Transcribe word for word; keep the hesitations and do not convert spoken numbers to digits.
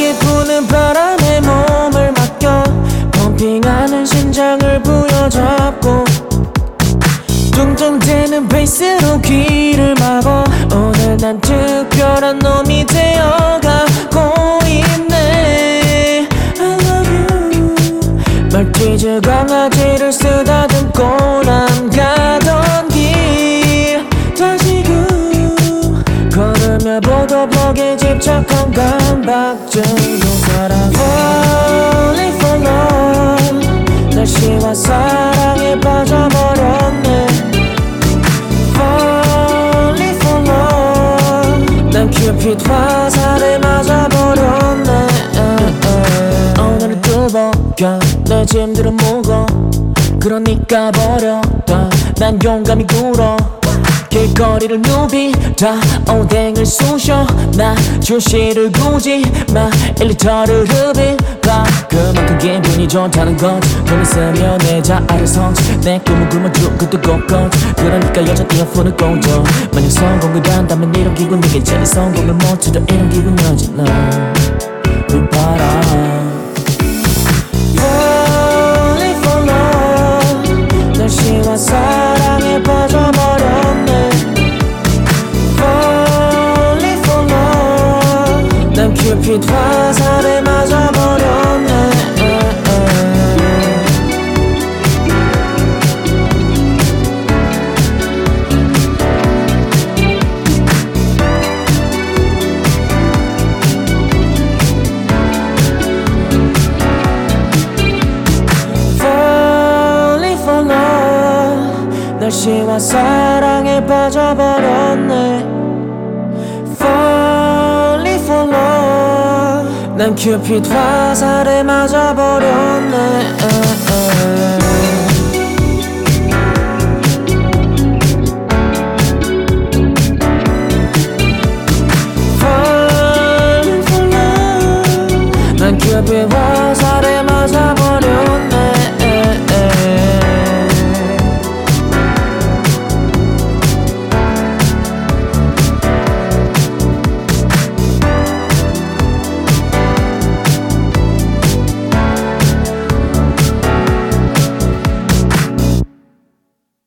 강하게 부는 바람에 몸을 맡겨 펌핑하는 심장을 부여잡고 뚱뚱대는 베이스로 귀를 막어 오늘 난 특별한 놈이 되어가고 있네. I love you. 말티즈 강아지를 쓰다듬고 난 가던 길 다시금 걸으며 보도블록에 집착한 강박증도 살아 Falling for love 날씨와 사랑에 빠져버렸네. Falling for love 난 큐피드 화살에 맞아버렸네. 오늘은 뚜벅여 내 짐들은 무거워 그러니까 버렸다. 난 용감히 굴어 길거리를 누비다 오뎅을 쑤셔 나 주시를 굳이 마 일 리터를 흡입봐 그만큼 기분이 좋다는 것 돈 있으면 내 자아를 성취 내 꿈을 굶어주고 뜨겁고 그러니까 여전히 이어폰을 꽂아 만약 성공을 한다면 이런 기분 이겠지 성공을 못해도 이런 기분이지 너 위봐라 Falling for love 날씨와 사랑에 빠져버렸네. Falling for love 난 큐피드 화살에 맞아버렸네. 날씨와 사랑에 빠져버렸네. Falling for love 난 큐피드 화살에 맞아버렸네.